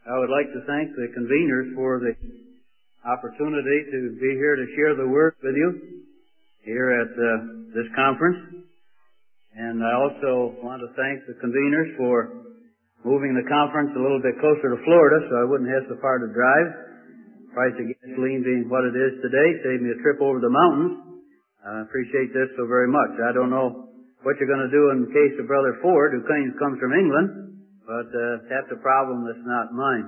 I would like to thank the conveners for the opportunity to be here to share the Word with you here at this conference. And I also want to thank the conveners for moving the conference a little bit closer to Florida so I wouldn't have so far to drive. Price of gasoline being what it is today saved me a trip over the mountains. I appreciate this so very much. I don't know what you're going to do in the case of Brother Ford, who comes from England, but that's a problem that's not mine.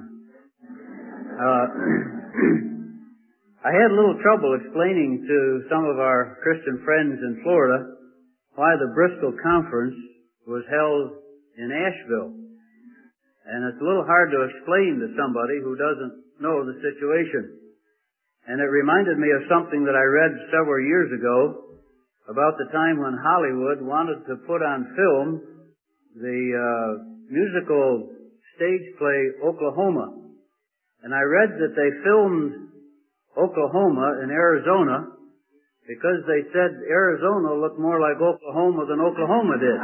I had a little trouble explaining to some of our Christian friends in Florida why the Bristol Conference was held in Asheville. And it's a little hard to explain to somebody who doesn't know the situation. And it reminded me of something that I read several years ago about the time when Hollywood wanted to put on film the musical stage play Oklahoma. And I read that they filmed Oklahoma in Arizona because they said Arizona looked more like Oklahoma than Oklahoma did.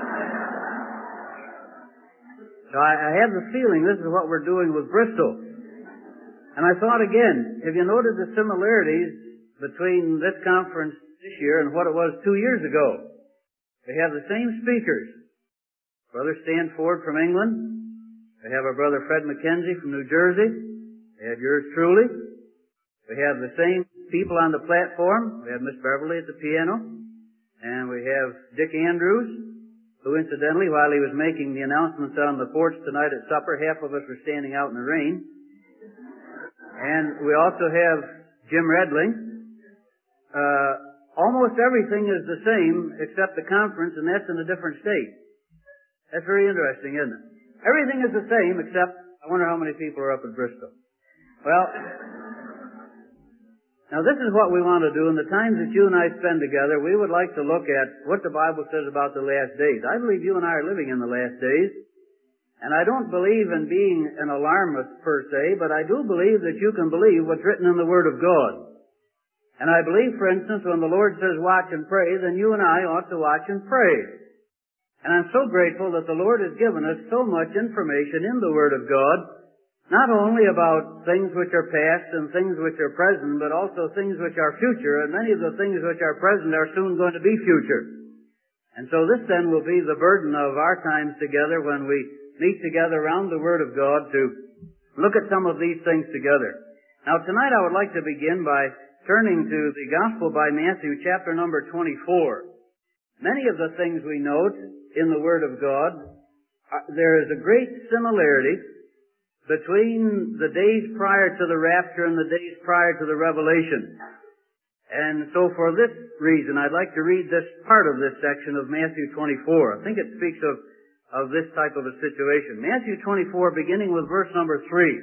So I have the feeling this is what we're doing with Bristol. And I thought again, have you noted the similarities between this conference this year and what it was 2 years ago? They have the same speakers. Brother Stan Ford from England. They have our brother Fred McKenzie from New Jersey. They have yours truly. We have the same people on the platform. We have Miss Beverly at the piano. And we have Dick Andrews, who incidentally, while he was making the announcements on the porch tonight at supper, half of us were standing out in the rain. And we also have Jim Redling. Almost everything is the same except the conference, and that's in a different state. That's very interesting, isn't it? Everything is the same except, I wonder how many people are up at Bristol. Well, now this is what we want to do. In the times that you and I spend together, we would like to look at what the Bible says about the last days. I believe you and I are living in the last days. And I don't believe in being an alarmist per se, but I do believe that you can believe what's written in the Word of God. And I believe, for instance, when the Lord says watch and pray, then you and I ought to watch and pray. And I'm so grateful that the Lord has given us so much information in the Word of God, not only about things which are past and things which are present, but also things which are future, and many of the things which are present are soon going to be future. And so this then will be the burden of our times together when we meet together around the Word of God to look at some of these things together. Now tonight I would like to begin by turning to the Gospel by Matthew chapter number 24. Many of the things we note in the Word of God, there is a great similarity between the days prior to the rapture and the days prior to the revelation. And so for this reason I'd like to read this part of this section of Matthew 24. I think it speaks of this type of a situation. Matthew 24, beginning with verse number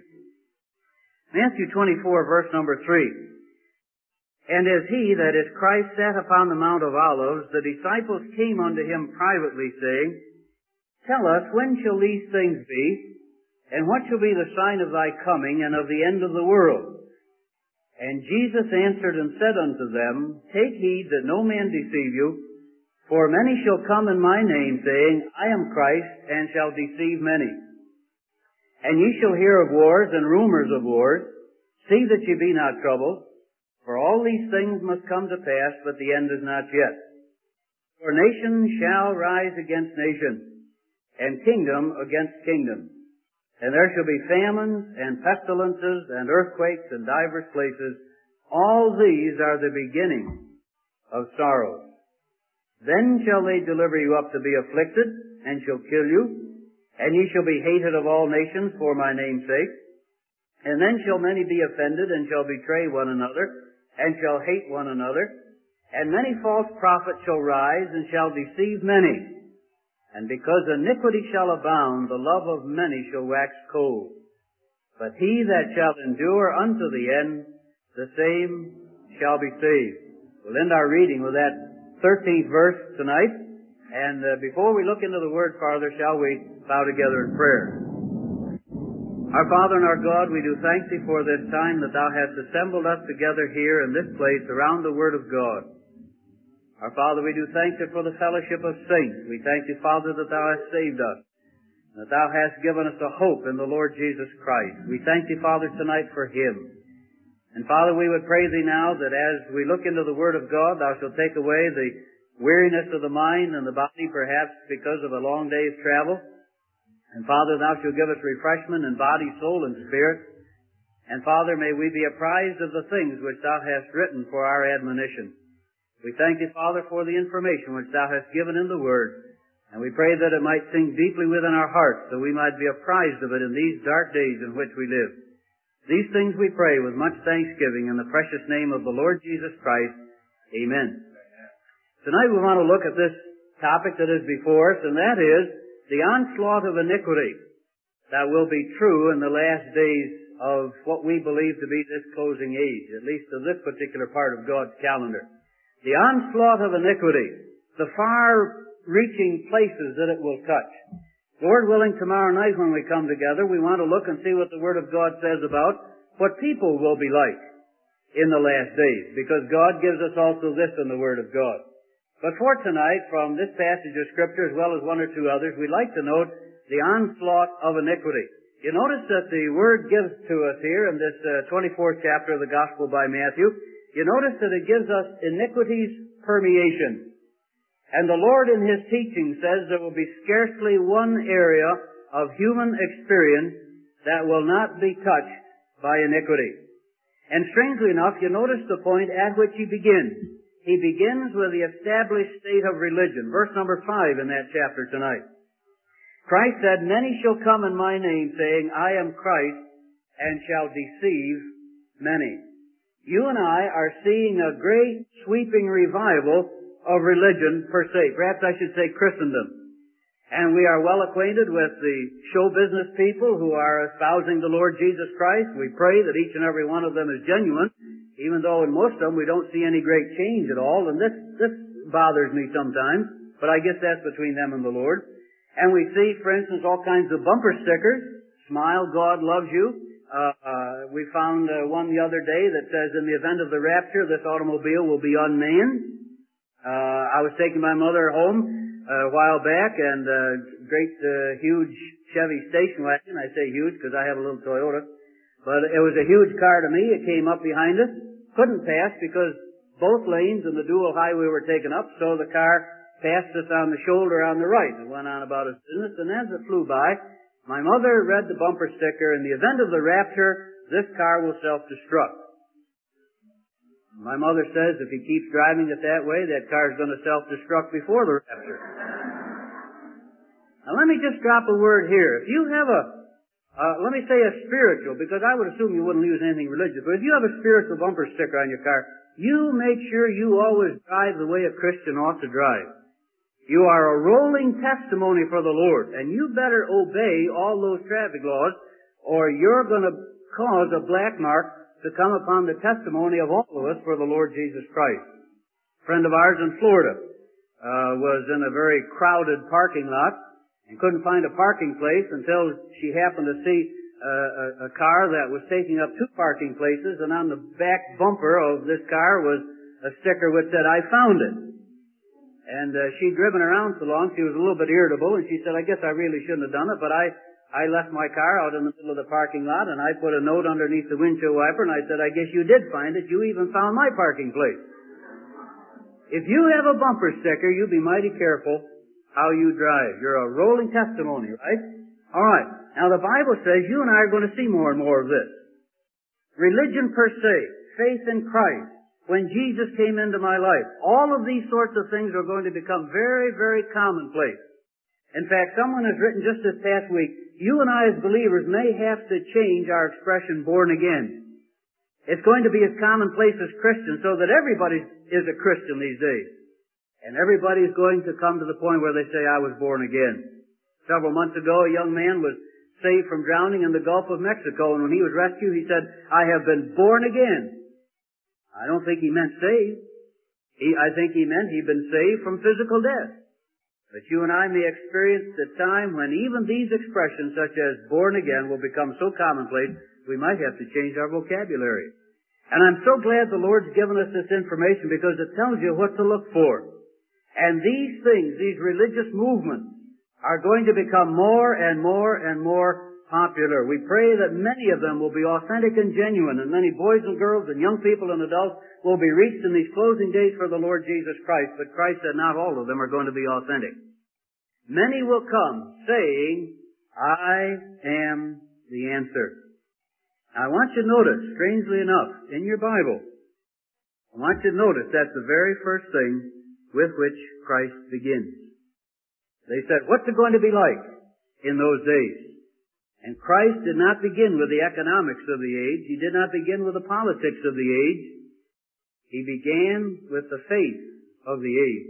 3. Matthew 24, verse number 3. And as he, that is Christ, sat upon the Mount of Olives, the disciples came unto him privately, saying, Tell us, when shall these things be? And what shall be the sign of thy coming and of the end of the world? And Jesus answered and said unto them, Take heed that no man deceive you. For many shall come in my name, saying, I am Christ, and shall deceive many. And ye shall hear of wars and rumors of wars. See that ye be not troubled. For all these things must come to pass, but the end is not yet. For nation shall rise against nation, and kingdom against kingdom. And there shall be famines, and pestilences, and earthquakes in divers places. All these are the beginning of sorrows. Then shall they deliver you up to be afflicted, and shall kill you, and ye shall be hated of all nations for my name's sake. And then shall many be offended, and shall betray one another, and shall hate one another. And many false prophets shall rise, and shall deceive many. And because iniquity shall abound, the love of many shall wax cold. But he that shall endure unto the end, the same shall be saved. We'll end our reading with that 13th verse tonight. And before we look into the Word farther, shall we bow together in prayer? Our Father and our God, we do thank Thee for this time that Thou hast assembled us together here in this place around the Word of God. Our Father, we do thank Thee for the fellowship of saints. We thank Thee, Father, that Thou hast saved us. that Thou hast given us a hope in the Lord Jesus Christ. We thank Thee, Father, tonight for Him. And Father, we would pray Thee now that as we look into the Word of God, Thou shalt take away the weariness of the mind and the body, perhaps because of a long day's travel. And Father, Thou shalt give us refreshment in body, soul, and spirit. And Father, may we be apprised of the things which Thou hast written for our admonition. We thank Thee, Father, for the information which Thou hast given in the Word. And we pray that it might sink deeply within our hearts, so we might be apprised of it in these dark days in which we live. These things we pray with much thanksgiving in the precious name of the Lord Jesus Christ. Amen. Tonight we want to look at this topic that is before us, and that is the onslaught of iniquity that will be true in the last days of what we believe to be this closing age, at least of this particular part of God's calendar. The onslaught of iniquity, the far-reaching places that it will touch. Lord willing, tomorrow night when we come together, we want to look and see what the Word of God says about what people will be like in the last days, because God gives us also this in the Word of God. But for tonight, from this passage of Scripture, as well as one or two others, we'd like to note the onslaught of iniquity. You notice that the Word gives to us here in this 24th chapter of the Gospel by Matthew, you notice that it gives us iniquity's permeation. And the Lord in His teaching says there will be scarcely one area of human experience that will not be touched by iniquity. And strangely enough, you notice the point at which He begins. He begins with the established state of religion. Verse number 5 in that chapter tonight. Christ said, "Many shall come in my name, saying, I am Christ, and shall deceive many." You and I are seeing a great sweeping revival of religion per se. Perhaps I should say Christendom. And we are well acquainted with the show business people who are espousing the Lord Jesus Christ. We pray that each and every one of them is genuine, even though in most of them we don't see any great change at all. And this bothers me sometimes, but I guess that's between them and the Lord. And we see, for instance, all kinds of bumper stickers. Smile, God loves you. We found one the other day that says, in the event of the rapture, this automobile will be unmanned. I was taking my mother home a while back, and great, huge Chevy station wagon. I say huge because I have a little Toyota. But it was a huge car to me. It came up behind us. Couldn't pass because both lanes and the dual highway were taken up, so the car passed us on the shoulder on the right and went on about its business. And as it flew by, my mother read the bumper sticker, "In the event of the rapture, this car will self-destruct." My mother says if he keeps driving it that way, that car is going to self-destruct before the rapture. Now let me just drop a word here. If you have let me say a spiritual, because I would assume you wouldn't use anything religious, but if you have a spiritual bumper sticker on your car, you make sure you always drive the way a Christian ought to drive. You are a rolling testimony for the Lord, and you better obey all those traffic laws, or you're going to cause a black mark to come upon the testimony of all of us for the Lord Jesus Christ. A friend of ours in Florida was in a very crowded parking lot and couldn't find a parking place until she happened to see a car that was taking up 2 parking places, and on the back bumper of this car was a sticker which said, "I found it." And she'd driven around so long, she was a little bit irritable, and she said, "I guess I really shouldn't have done it, but I left my car out in the middle of the parking lot, and I put a note underneath the windshield wiper, and I said, I guess you did find it. You even found my parking place." If you have a bumper sticker, you be mighty careful how you drive. You're a rolling testimony, right? All right. Now the Bible says you and I are going to see more and more of this. Religion per se, faith in Christ, when Jesus came into my life, all of these sorts of things are going to become very, very commonplace. In fact, someone has written just this past week, you and I as believers may have to change our expression born again. It's going to be as commonplace as Christians, so that everybody is a Christian these days. And everybody is going to come to the point where they say, I was born again. Several months ago, a young man was saved from drowning in the Gulf of Mexico, and when he was rescued, he said, I have been born again. I don't think he meant saved. I think he meant he'd been saved from physical death. But you and I may experience the time when even these expressions, such as born again, will become so commonplace, we might have to change our vocabulary. And I'm so glad the Lord's given us this information, because it tells you what to look for. And these things, these religious movements, are going to become more and more and more popular. We pray that many of them will be authentic and genuine, and many boys and girls and young people and adults will be reached in these closing days for the Lord Jesus Christ. But Christ said not all of them are going to be authentic. Many will come saying, I am the answer. I want you to notice, strangely enough, in your Bible, I want you to notice that's the very first thing with which Christ begins. They said, what's it going to be like in those days? And Christ did not begin with the economics of the age. He did not begin with the politics of the age. He began with the faith of the age.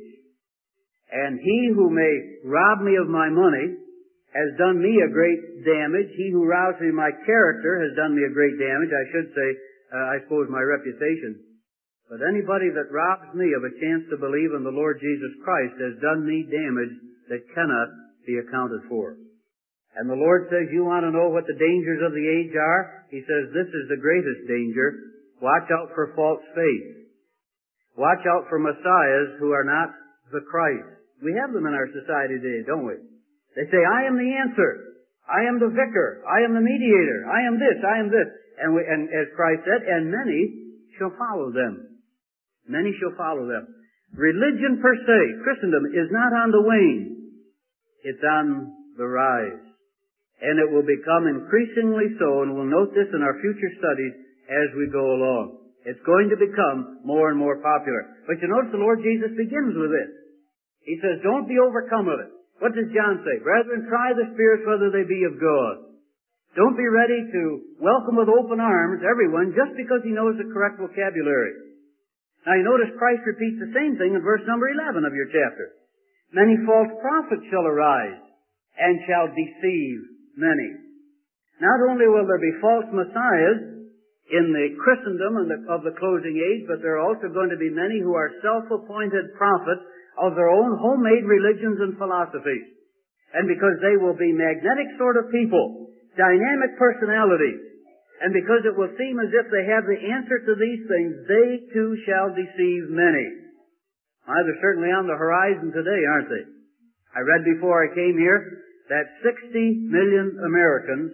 And he who may rob me of my money has done me a great damage. He who robs me of my character has done me a great damage. I should say, I suppose, my reputation. But anybody that robs me of a chance to believe in the Lord Jesus Christ has done me damage that cannot be accounted for. And the Lord says, you want to know what the dangers of the age are? He says, this is the greatest danger. Watch out for false faith. Watch out for messiahs who are not the Christ. We have them in our society today, don't we? They say, I am the answer. I am the vicar. I am the mediator. I am this. I am this. And as Christ said, and many shall follow them. Many shall follow them. Religion per se, Christendom, is not on the wane. It's on the rise. And it will become increasingly so, and we'll note this in our future studies as we go along. It's going to become more and more popular. But you notice the Lord Jesus begins with this. He says, don't be overcome of it. What does John say? Brethren, try the spirits whether they be of God. Don't be ready to welcome with open arms everyone just because he knows the correct vocabulary. Now you notice Christ repeats the same thing in verse number 11 of your chapter. Many false prophets shall arise and shall deceive many. Not only will there be false messiahs in the Christendom of the closing age, but there are also going to be many who are self-appointed prophets of their own homemade religions and philosophies. And because they will be magnetic sort of people, dynamic personalities, and because it will seem as if they have the answer to these things, they too shall deceive many. They're certainly on the horizon today, aren't they? I read before I came here that 60 million Americans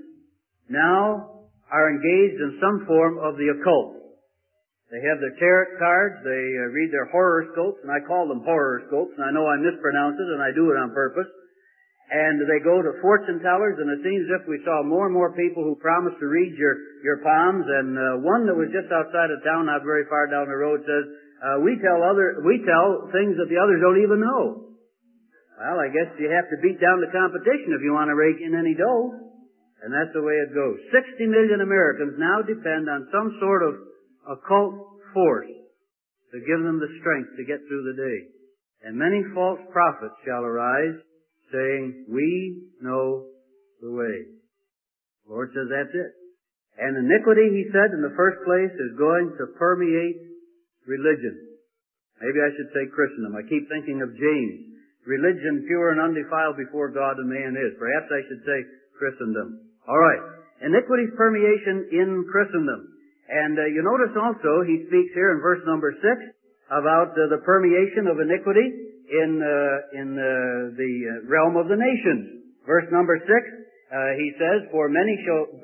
now are engaged in some form of the occult. They have their tarot cards, they read their horoscopes, and I call them horoscopes, and I know I mispronounce it, and I do it on purpose. And they go to fortune tellers, and it seems as if we saw more and more people who promise to read your palms. And one that was just outside of town, not very far down the road, says, we tell things that the others don't even know. Well, I guess you have to beat down the competition if you want to rake in any dough. And that's the way it goes. 60 million Americans now depend on some sort of occult force to give them the strength to get through the day. And many false prophets shall arise, saying, we know the way. The Lord says that's it. And iniquity, he said, in the first place, is going to permeate religion. Maybe I should say Christendom. I keep thinking of James. Religion pure and undefiled before God and man is. Perhaps I should say Christendom. All right. Iniquity's permeation in Christendom. And you notice also, he speaks here in verse number 6 about the permeation of iniquity in the realm of the nations. Verse number 6, he says, "For many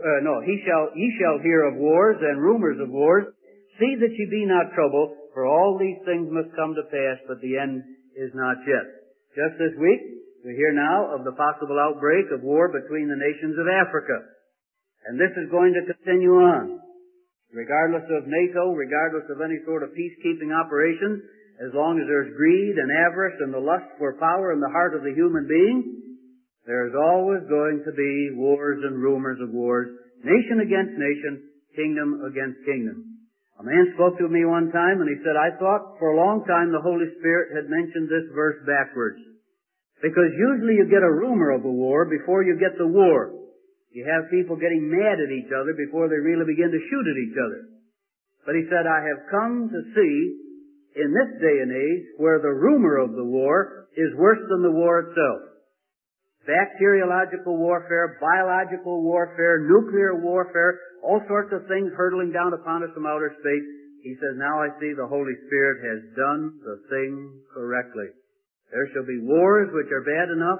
ye shall hear of wars and rumors of wars. See that ye be not troubled, for all these things must come to pass, but the end is not yet." Just this week, we hear now of the possible outbreak of war between the nations of Africa. And this is going to continue on. Regardless of NATO, regardless of any sort of peacekeeping operation, as long as there's greed and avarice and the lust for power in the heart of the human being, there's always going to be wars and rumors of wars, nation against nation, kingdom against kingdom. A man spoke to me one time and he said, I thought for a long time the Holy Spirit had mentioned this verse backwards. Because usually you get a rumor of a war before you get the war. You have people getting mad at each other before they really begin to shoot at each other. But he said, I have come to see in this day and age where the rumor of the war is worse than the war itself. Bacteriological warfare, biological warfare, nuclear warfare, all sorts of things hurtling down upon us from outer space. He says, now I see the Holy Spirit has done the thing correctly. There shall be wars which are bad enough,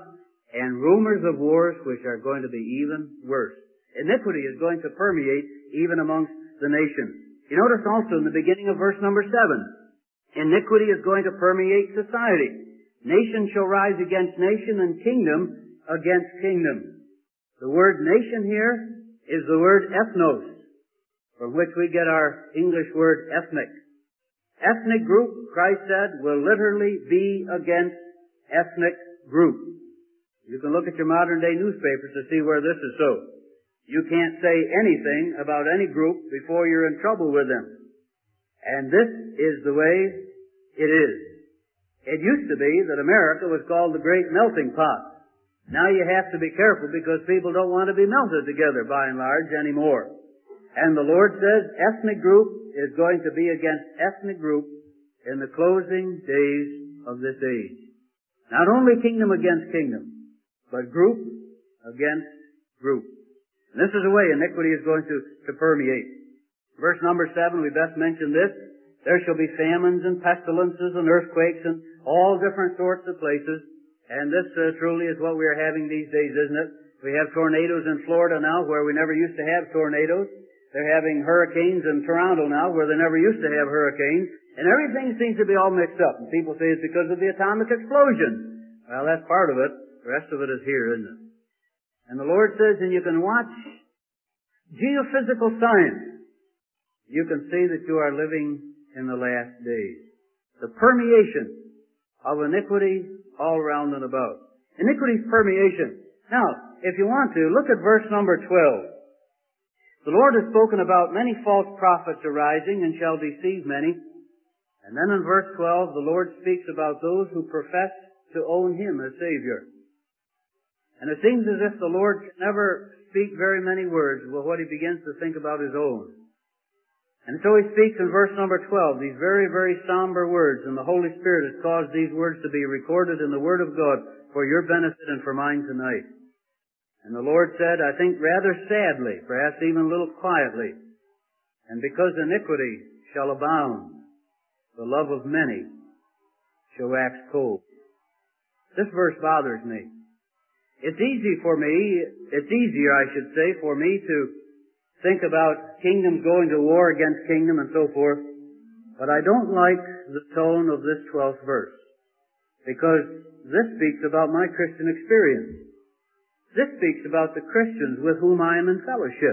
and rumors of wars which are going to be even worse. Iniquity is going to permeate even amongst the nations. You notice also in the beginning of verse number 7, iniquity is going to permeate society. Nation shall rise against nation and kingdom against kingdom. The word nation here is the word ethnos, from which we get our English word ethnic. Ethnic group, Christ said, will literally be against ethnic group. You can look at your modern day newspapers to see where this is so. You can't say anything about any group before you're in trouble with them. And this is the way it is. It used to be that America was called the Great Melting Pot. Now you have to be careful because people don't want to be melted together by and large anymore. And the Lord says ethnic group is going to be against ethnic group in the closing days of this age. Not only kingdom against kingdom, but group against group. And this is the way iniquity is going to permeate. Verse number 7, we best mention this. There shall be famines and pestilences and earthquakes and all different sorts of places. And this truly is what we are having these days, isn't it? We have tornadoes in Florida now where we never used to have tornadoes. They're having hurricanes in Toronto now where they never used to have hurricanes. And everything seems to be all mixed up. And people say it's because of the atomic explosion. Well, that's part of it. The rest of it is here, isn't it? And the Lord says, and you can watch geophysical science. You can see that you are living in the last days. The permeation of iniquity all around and about. Iniquity's permeation. Now, if you want to, look at verse number 12. The Lord has spoken about many false prophets arising and shall deceive many. And then in verse 12, the Lord speaks about those who profess to own Him as Savior. And it seems as if the Lord can never speak very many words with what He begins to think about His own. And so He speaks in verse number 12, these very, very somber words, and the Holy Spirit has caused these words to be recorded in the Word of God for your benefit and for mine tonight. And the Lord said, I think rather sadly, perhaps even a little quietly, and because iniquity shall abound, the love of many shall wax cold. This verse bothers me. It's easier, I should say, for me to think about kingdoms going to war against kingdom and so forth, but I don't like the tone of this 12th verse, because this speaks about my Christian experience. This speaks about the Christians with whom I am in fellowship.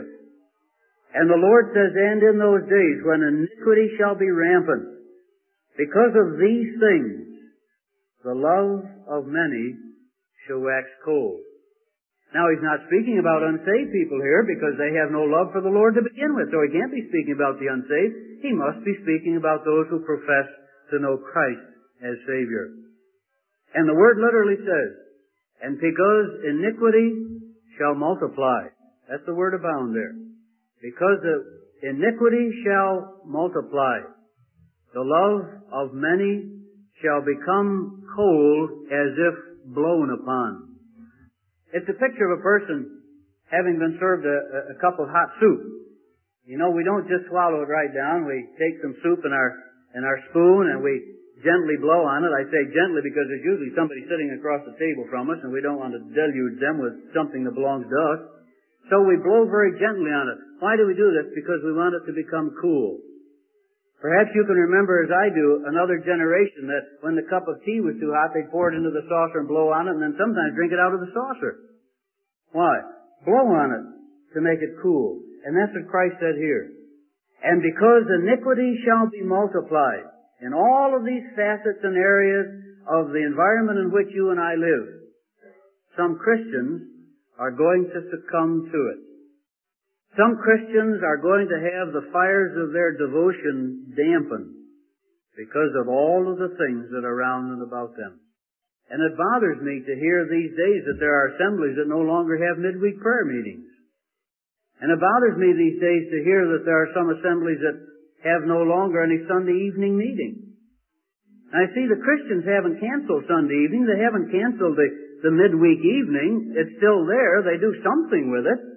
And the Lord says, and in those days when iniquity shall be rampant, because of these things, the love of many shall wax cold. Now, He's not speaking about unsaved people here because they have no love for the Lord to begin with. So He can't be speaking about the unsaved. He must be speaking about those who profess to know Christ as Savior. And the word literally says, and because iniquity shall multiply. That's the word abound there. Because iniquity shall multiply, the love of many shall become cold as if blown upon. It's a picture of a person having been served a cup of hot soup. You know, we don't just swallow it right down. We take some soup in our spoon and we gently blow on it. I say gently because there's usually somebody sitting across the table from us and we don't want to deluge them with something that belongs to us. So we blow very gently on it. Why do we do this? Because we want it to become cool. Perhaps you can remember, as I do, another generation that when the cup of tea was too hot, they'd pour it into the saucer and blow on it and then sometimes drink it out of the saucer. Why? Blow on it to make it cool. And that's what Christ said here. And because iniquity shall be multiplied in all of these facets and areas of the environment in which you and I live, some Christians are going to succumb to it. Some Christians are going to have the fires of their devotion dampened because of all of the things that are around and about them. And it bothers me to hear these days that there are assemblies that no longer have midweek prayer meetings. And it bothers me these days to hear that there are some assemblies that have no longer any Sunday evening meeting. And I see the Christians haven't canceled Sunday evening. They haven't canceled the midweek evening. It's still there. They do something with it.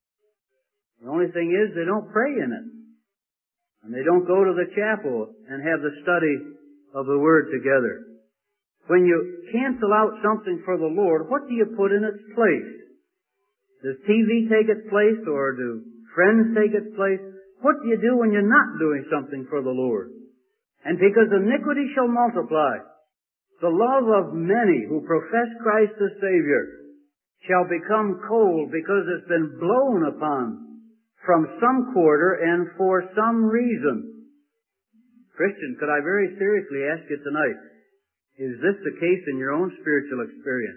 The only thing is they don't pray in it. And they don't go to the chapel and have the study of the Word together. When you cancel out something for the Lord, what do you put in its place? Does TV take its place, or do friends take its place? What do you do when you're not doing something for the Lord? And because iniquity shall multiply, the love of many who profess Christ as Savior shall become cold because it's been blown upon from some quarter and for some reason. Christian, could I very seriously ask you tonight, is this the case in your own spiritual experience?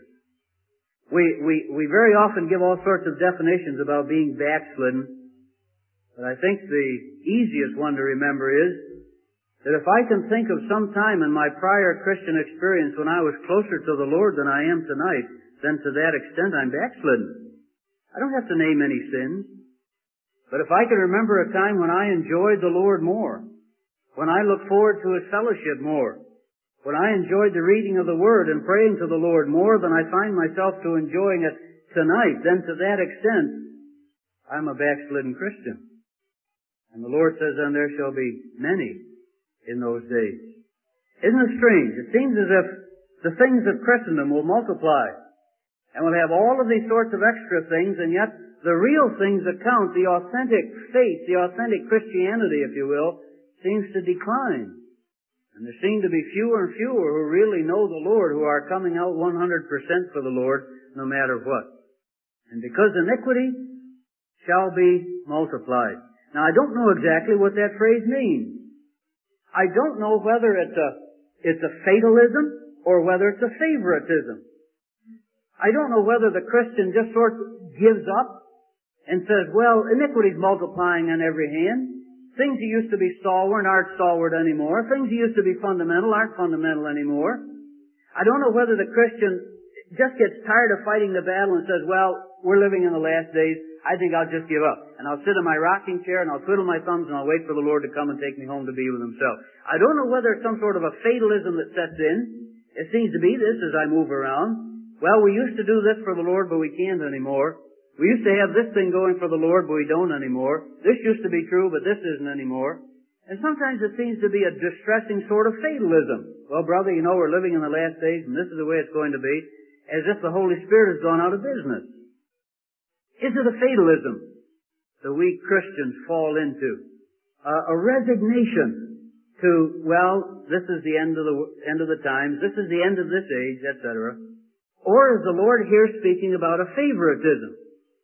We very often give all sorts of definitions about being backslidden, but I think the easiest one to remember is that if I can think of some time in my prior Christian experience when I was closer to the Lord than I am tonight, then to that extent I'm backslidden. I don't have to name any sins, but if I can remember a time when I enjoyed the Lord more, when I looked forward to His fellowship more, when I enjoyed the reading of the Word and praying to the Lord more than I find myself to enjoying it tonight, then to that extent, I'm a backslidden Christian. And the Lord says, then there shall be many in those days. Isn't it strange? It seems as if the things of Christendom will multiply, and we'll have all of these sorts of extra things, and yet the real things that count, the authentic faith, the authentic Christianity, if you will, seems to decline. And there seem to be fewer and fewer who really know the Lord, who are coming out 100% for the Lord, no matter what. And because iniquity shall be multiplied. Now, I don't know exactly what that phrase means. I don't know whether it's a fatalism or whether it's a favoritism. I don't know whether the Christian just sort of gives up and says, well, iniquity's multiplying on every hand. Things that used to be stalwart aren't stalwart anymore. Things that used to be fundamental aren't fundamental anymore. I don't know whether the Christian just gets tired of fighting the battle and says, well, we're living in the last days. I think I'll just give up. And I'll sit in my rocking chair and I'll twiddle my thumbs and I'll wait for the Lord to come and take me home to be with Himself. I don't know whether it's some sort of a fatalism that sets in. It seems to be this as I move around. Well, we used to do this for the Lord, but we can't anymore. We used to have this thing going for the Lord, but we don't anymore. This used to be true, but this isn't anymore. And sometimes it seems to be a distressing sort of fatalism. Well, brother, you know we're living in the last days, and this is the way it's going to be, as if the Holy Spirit has gone out of business. Is it a fatalism that we Christians fall into? A resignation to, well, this is the end of the times, this is the end of this age, etc. Or is the Lord here speaking about a favoritism?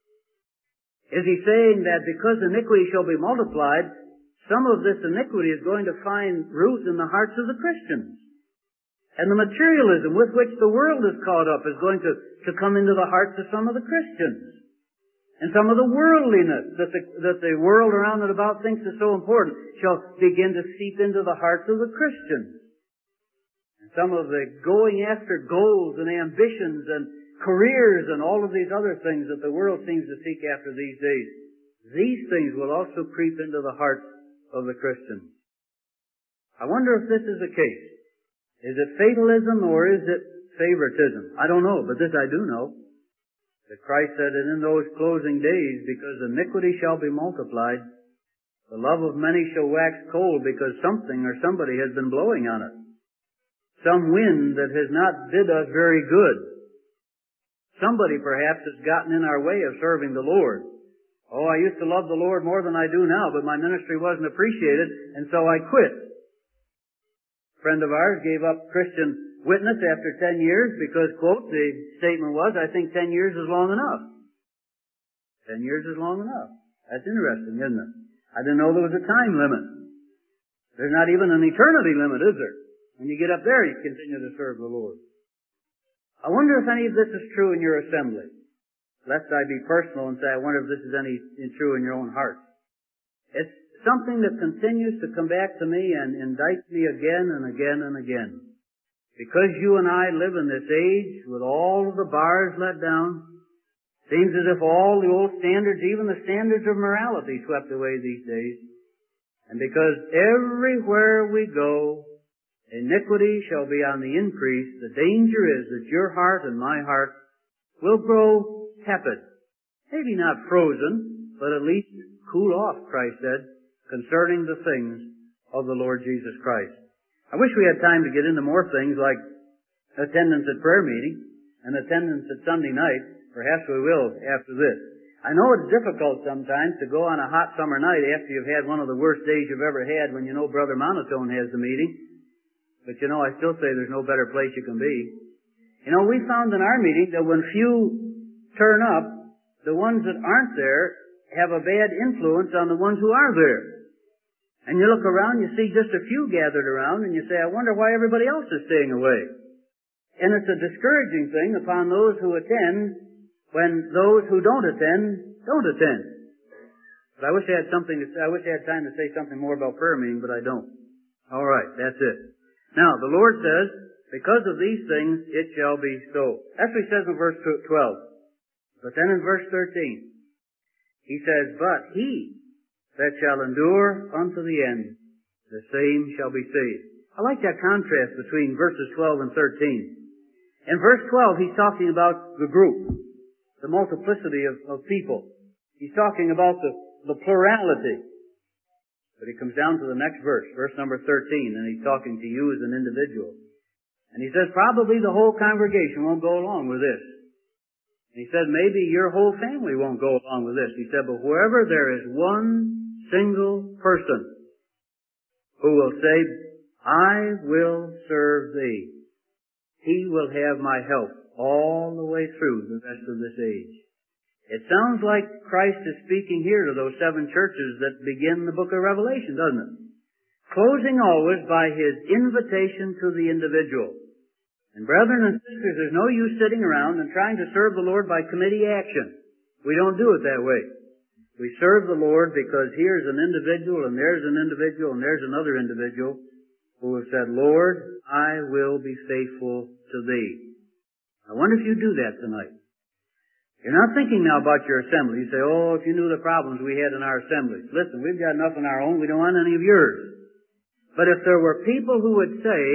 Is He saying that because iniquity shall be multiplied, some of this iniquity is going to find root in the hearts of the Christians? And the materialism with which the world is caught up is going to come into the hearts of some of the Christians. And some of the worldliness that the world around and about thinks is so important shall begin to seep into the hearts of the Christians. And some of the going after goals and ambitions and careers and all of these other things that the world seems to seek after these days, these things will also creep into the hearts of the Christians. I wonder if this is the case. Is it fatalism or is it favoritism? I don't know, but this I do know. That Christ said that in those closing days, because iniquity shall be multiplied, the love of many shall wax cold because something or somebody has been blowing on it. Some wind that has not did us very good. Somebody perhaps has gotten in our way of serving the Lord. Oh, I used to love the Lord more than I do now, but my ministry wasn't appreciated, and so I quit. A friend of ours gave up Christian witness after 10 years because, quote, the statement was, I think 10 years is long enough. 10 years is long enough. That's interesting, isn't it? I didn't know there was a time limit. There's not even an eternity limit, is there? When you get up there, you continue to serve the Lord. I wonder if any of this is true in your assembly. Lest I be personal and say, I wonder if this is any true in your own heart. It's something that continues to come back to me and indict me again and again and again. Because you and I live in this age with all of the bars let down, seems as if all the old standards, even the standards of morality, swept away these days. And because everywhere we go, iniquity shall be on the increase, the danger is that your heart and my heart will grow tepid. Maybe not frozen, but at least cool off, Christ said, concerning the things of the Lord Jesus Christ. I wish we had time to get into more things like attendance at prayer meeting and attendance at Sunday night. Perhaps we will after this. I know it's difficult sometimes to go on a hot summer night after you've had one of the worst days you've ever had when you know Brother Monotone has the meeting. But you know, I still say there's no better place you can be. You know, we found in our meeting that when few turn up, the ones that aren't there have a bad influence on the ones who are there. And you look around, you see just a few gathered around, and you say, I wonder why everybody else is staying away. And it's a discouraging thing upon those who attend when those who don't attend. But I wish I had time to say something more about prayer meeting, but I don't. All right, that's it. Now, the Lord says, because of these things, it shall be so. That's what he says in verse 12. But then in verse 13, he says, but he that shall endure unto the end, the same shall be saved. I like that contrast between verses 12 and 13. In verse 12, he's talking about the group, the multiplicity of people. He's talking about the plurality. But he comes down to the next verse, verse number 13, and he's talking to you as an individual. And he says, probably the whole congregation won't go along with this. And he said, maybe your whole family won't go along with this. He said, but wherever there is one single person who will say, I will serve thee, he will have my help all the way through the rest of this age. It sounds like Christ is speaking here to those 7 churches that begin the book of Revelation, doesn't it? Closing always by his invitation to the individual. And brethren and sisters, there's no use sitting around and trying to serve the Lord by committee action. We don't do it that way. We serve the Lord because here's an individual and there's an individual and there's another individual who have said, Lord, I will be faithful to thee. I wonder if you do that tonight. You're not thinking now about your assembly. You say, oh, if you knew the problems we had in our assemblies. Listen, we've got enough in our own. We don't want any of yours. But if there were people who would say,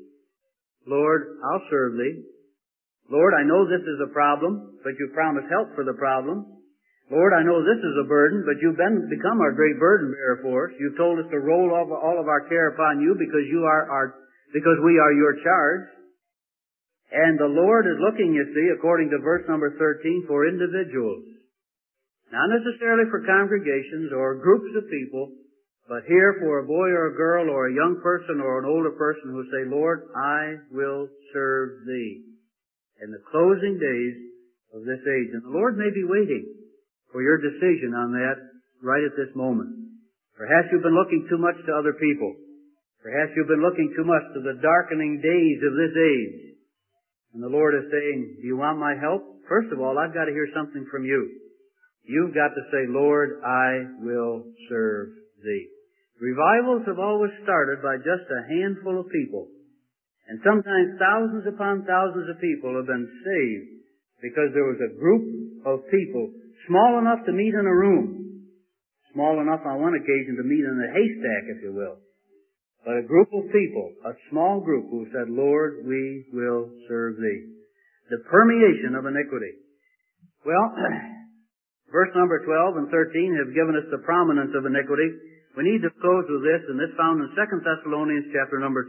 Lord, I'll serve thee. Lord, I know this is a problem, but you promised help for the problem. Lord, I know this is a burden, but you've become our great burden bearer for us. You've told us to roll all of our care upon you because because we are your charge. And the Lord is looking, you see, according to verse number 13, for individuals. Not necessarily for congregations or groups of people, but here for a boy or a girl or a young person or an older person who say, Lord, I will serve thee in the closing days of this age. And the Lord may be waiting for your decision on that right at this moment. Perhaps you've been looking too much to other people. Perhaps you've been looking too much to the darkening days of this age. And the Lord is saying, do you want my help? First of all, I've got to hear something from you. You've got to say, Lord, I will serve thee. Revivals have always started by just a handful of people. And sometimes thousands upon thousands of people have been saved because there was a group of people small enough to meet in a room. Small enough on one occasion to meet in a haystack, if you will. But a group of people, a small group who said, Lord, we will serve thee. The permeation of iniquity. Well, verse number 12 and 13 have given us the prominence of iniquity. We need to close with this, and this found in 2 Thessalonians chapter number 2.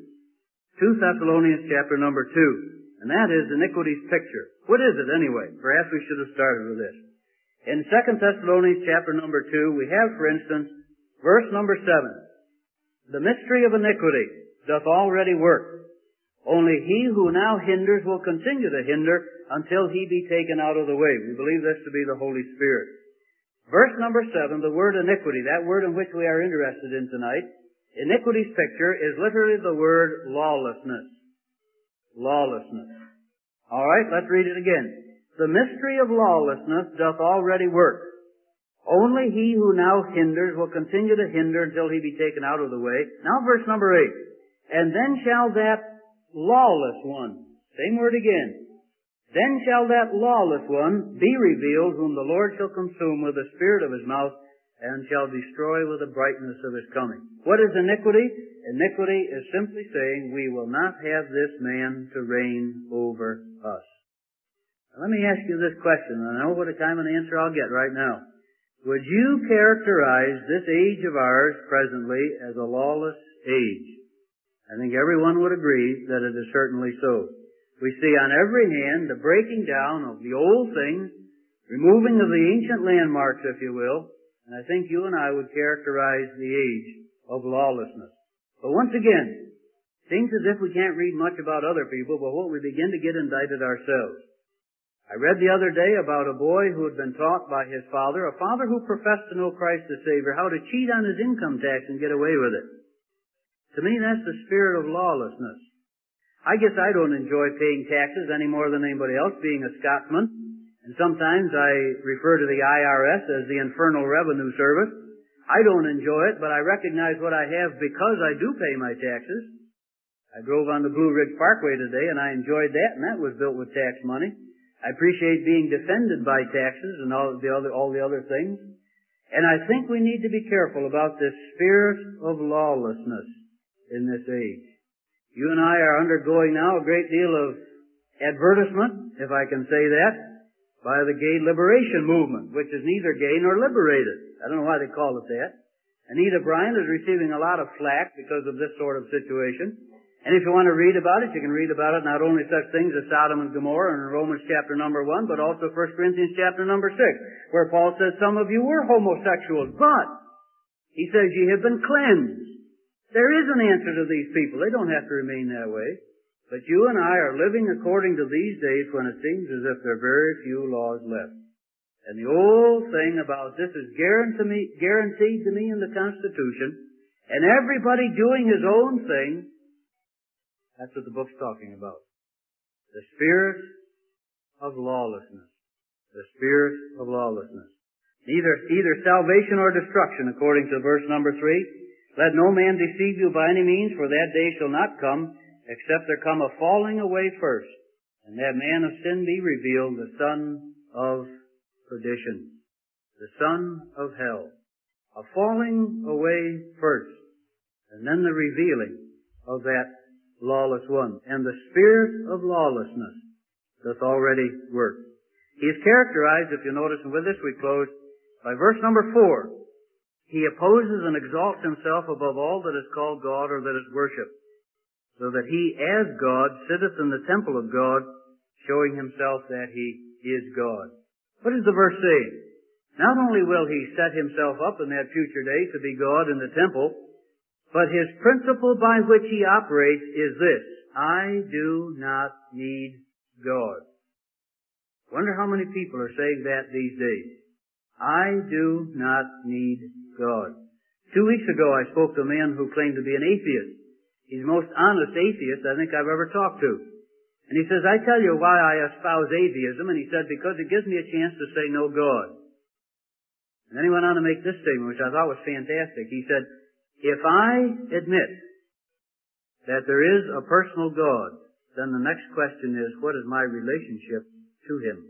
2 Thessalonians chapter number 2. And that is iniquity's picture. What is it anyway? Perhaps we should have started with this. In 2 Thessalonians chapter number 2, we have, for instance, verse number 7. The mystery of iniquity doth already work. Only he who now hinders will continue to hinder until he be taken out of the way. We believe this to be the Holy Spirit. Verse number 7, the word iniquity, that word in which we are interested in tonight, iniquity's picture is literally the word lawlessness. Lawlessness. All right, let's read it again. The mystery of lawlessness doth already work. Only he who now hinders will continue to hinder until he be taken out of the way. Now verse number 8. And then shall that lawless one, same word again, then shall that lawless one be revealed, whom the Lord shall consume with the spirit of his mouth, and shall destroy with the brightness of his coming. What is iniquity? Iniquity is simply saying, we will not have this man to reign over us. Now, let me ask you this question, and I know what kind of an answer I'll get right now. Would you characterize this age of ours presently as a lawless age? I think everyone would agree that it is certainly so. We see on every hand the breaking down of the old things, removing of the ancient landmarks, if you will, and I think you and I would characterize the age of lawlessness. But once again, it seems as if we can't read much about other people, but what we begin to get indicted ourselves. I read the other day about a boy who had been taught by his father, a father who professed to know Christ the Savior, how to cheat on his income tax and get away with it. To me, that's the spirit of lawlessness. I guess I don't enjoy paying taxes any more than anybody else, being a Scotsman. And sometimes I refer to the IRS as the Infernal Revenue Service. I don't enjoy it, but I recognize what I have because I do pay my taxes. I drove on the Blue Ridge Parkway today, and I enjoyed that, and that was built with tax money. I appreciate being defended by taxes and all the other things. And I think we need to be careful about this spirit of lawlessness in this age. You and I are undergoing now a great deal of advertisement, if I can say that, by the gay liberation movement, which is neither gay nor liberated. I don't know why they call it that. Anita Bryant is receiving a lot of flack because of this sort of situation. And if you want to read about it, you can read about it not only such things as Sodom and Gomorrah in Romans chapter number 1, but also 1 Corinthians chapter number 6, where Paul says some of you were homosexuals, but he says ye have been cleansed. There is an answer to these people. They don't have to remain that way. But you and I are living according to these days when it seems as if there are very few laws left. And the old thing about this is guaranteed to me in the Constitution, and everybody doing his own thing, that's what the book's talking about. The spirit of lawlessness. The spirit of lawlessness. Either salvation or destruction, according to verse number 3. Let no man deceive you by any means, for that day shall not come, except there come a falling away first, and that man of sin be revealed, the son of perdition, the son of hell. A falling away first, and then the revealing of that lawless one. And the spirit of lawlessness doth already work. He is characterized, if you notice, and with this we close, by verse number 4. He opposes and exalts himself above all that is called God or that is worshipped, so that he as God sitteth in the temple of God, showing himself that he is God. What does the verse say? Not only will he set himself up in that future day to be God in the temple, but his principle by which he operates is this: I do not need God. Wonder how many people are saying that these days. I do not need God. 2 weeks ago I spoke to a man who claimed to be an atheist. He's the most honest atheist I think I've ever talked to. And he says, I tell you why I espouse atheism. And he said, because it gives me a chance to say no God. And then he went on to make this statement, which I thought was fantastic. He said, if I admit that there is a personal God, then the next question is, what is my relationship to Him?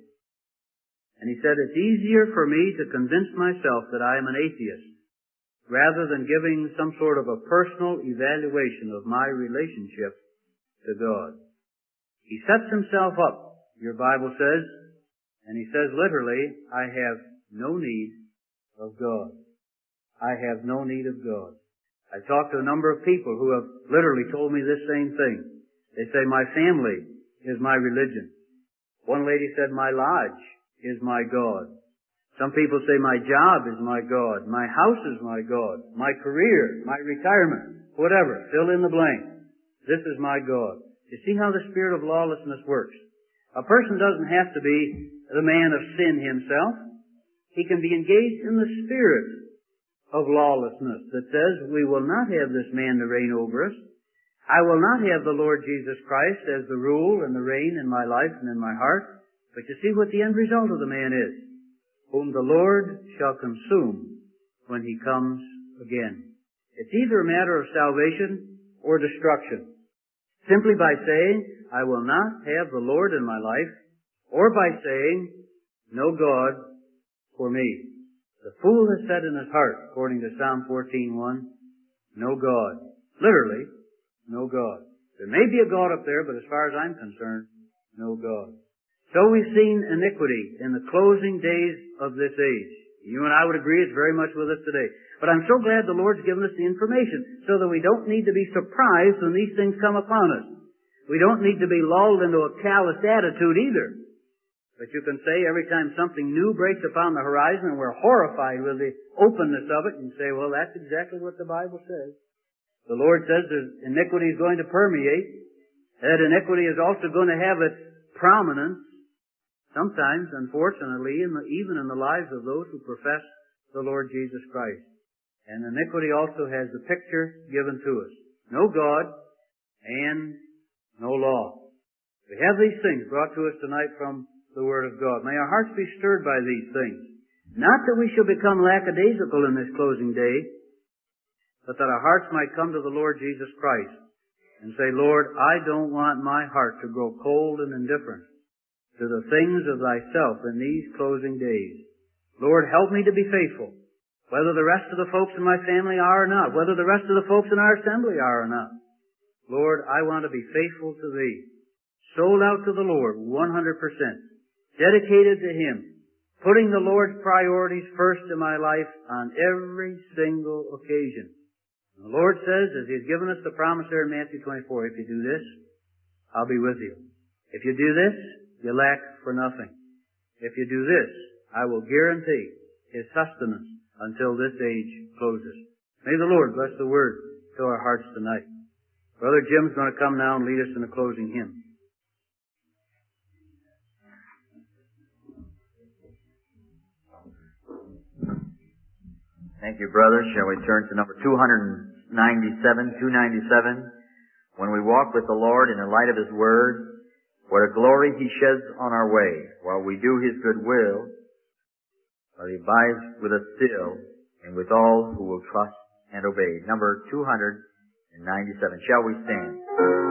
And he said, it's easier for me to convince myself that I am an atheist rather than giving some sort of a personal evaluation of my relationship to God. He sets himself up, your Bible says, and he says literally, I have no need of God. I have no need of God. I talked to a number of people who have literally told me this same thing. They say, my family is my religion. One lady said, my lodge is my God. Some people say my job is my God. My house is my God. My career, my retirement, whatever. Fill in the blank. This is my God. You see how the spirit of lawlessness works? A person doesn't have to be the man of sin himself. He can be engaged in the spirit of lawlessness that says, we will not have this man to reign over us. I will not have the Lord Jesus Christ as the rule and the reign in my life and in my heart. But you see what the end result of the man is. Whom the Lord shall consume when He comes again. It's either a matter of salvation or destruction. Simply by saying, I will not have the Lord in my life, or by saying, no God for me. The fool has said in his heart, according to Psalm 14:1, no God. Literally, no God. There may be a God up there, but as far as I'm concerned, no God. So we've seen iniquity in the closing days of this age. You and I would agree it's very much with us today. But I'm so glad the Lord's given us the information so that we don't need to be surprised when these things come upon us. We don't need to be lulled into a callous attitude either. But you can say every time something new breaks upon the horizon and we're horrified with the openness of it, and say, well, that's exactly what the Bible says. The Lord says that iniquity is going to permeate. That iniquity is also going to have its prominence, sometimes, unfortunately, even in the lives of those who profess the Lord Jesus Christ. And iniquity also has the picture given to us. No God and no law. We have these things brought to us tonight from the Word of God. May our hearts be stirred by these things. Not that we shall become lackadaisical in this closing day, but that our hearts might come to the Lord Jesus Christ and say, Lord, I don't want my heart to grow cold and indifferent to the things of Thyself in these closing days. Lord, help me to be faithful, whether the rest of the folks in my family are or not, whether the rest of the folks in our assembly are or not. Lord, I want to be faithful to Thee, sold out to the Lord 100%, dedicated to Him, putting the Lord's priorities first in my life on every single occasion. The Lord says, as He has given us the promise there in Matthew 24, if you do this, I'll be with you. If you do this, you lack for nothing. If you do this, I will guarantee His sustenance until this age closes. May the Lord bless the Word to our hearts tonight. Brother Jim's going to come now and lead us in the closing hymn. Thank you, brother. Shall we turn to number 297, 297? When we walk with the Lord in the light of His Word, what a glory He sheds on our way while we do His good will, while He abides with us still and with all who will trust and obey. Number 297. Shall we stand?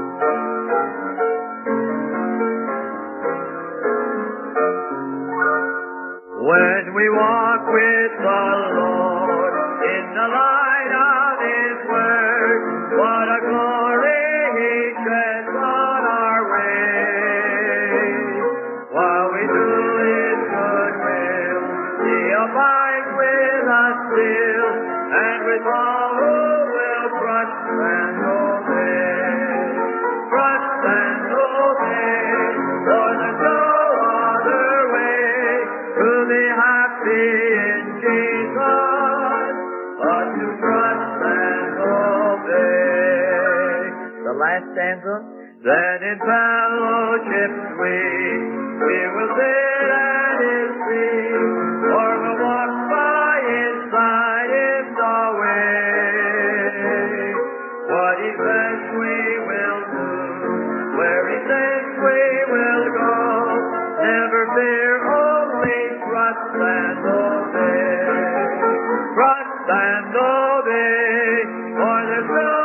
When we walk with the Lord in the light of His Word, what a glory He sheds on our way. While we do His good will, He abides with us still, and with all who will trust and obey. Trust and obey, for there's no other way to be happy in Jesus, but to trust and obey. The last stanza. Then in fellowship sweet, we will sit at His feet, or we'll walk by His side in the way. What He says we will do, where He says we will go, never fear, only trust and obey. Trust and obey, for there's no